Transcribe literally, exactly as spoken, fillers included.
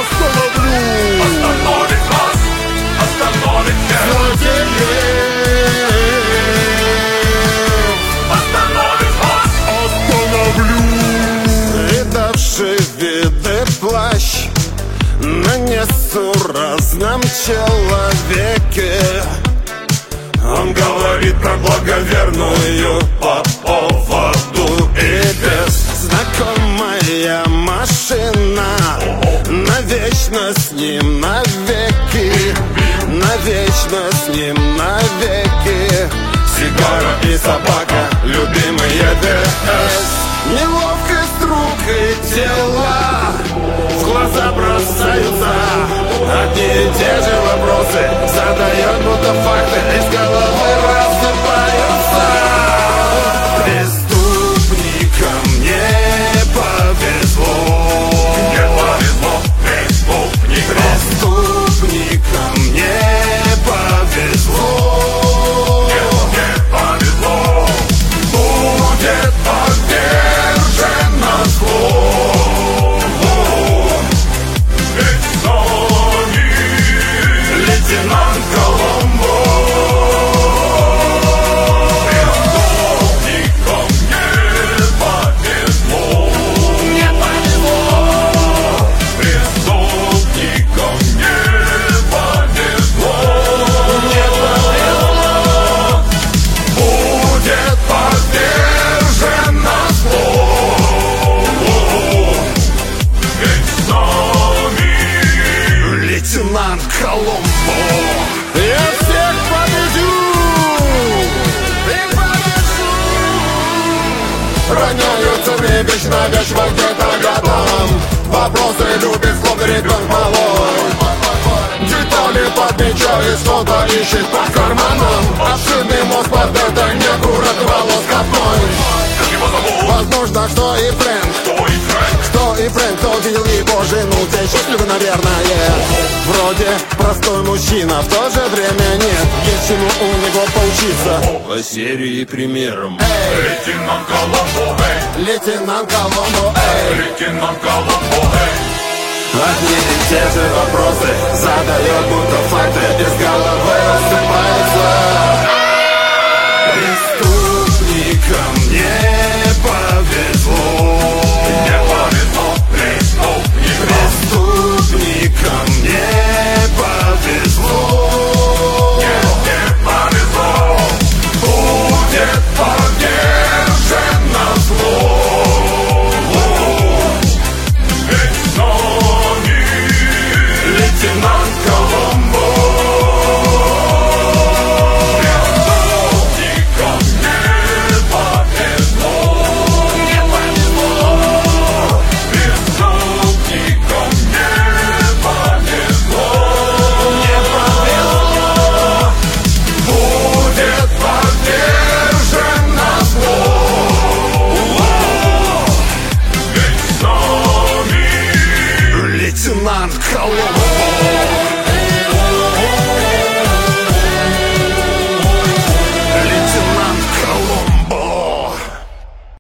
остановлю. Остановит вас, остановит всех. Остановит вас, Остановлю. Видавший виды плащ нанесу разном человеке. Он говорит про благоверную по поводу и без. Знакомая машина, навечно с ним навеки, навечно с ним навеки. Сигара и собака, любимые ДС. Неловкость рук и тела в глаза бросаются. Одни и те же вопросы задает, будто факты из головы рассыпаются. Преступникам не повезло. не повезло, преступникам. Преступникам не повезло. Не повезло, будет подвержено злу. Ведь с нами лейтенант Коломбо. Преступникам не повезло. Не повезло. Преступникам не повезло. Не повезло. Будет подвержено злу. Ведь с нами Лейтенант Коломбо. Я всех победю и побежу. Роняются мне вещь на вещь во где-то годам. Вопросы любит, словно ребенок малой. Детали подмечаю, что-то ищет по карманам. Обширный мозг под это неаккуратный волос копной. как его зовут? Возможно, что и Фрэнк. Кто и Фрэнк? Кто и Фрэнк, кто видел его жену. Те счастливы, наверное. Вроде простой мужчина, в то же время нет. Есть чему у него поучиться. По серии примером. Эй, Лейтенант Коломбо, эй! лейтенант Коломбо, эй. Лейтенант Коломбо, эй! Одни и те же вопросы задает, будто факты из головы рассыпаются.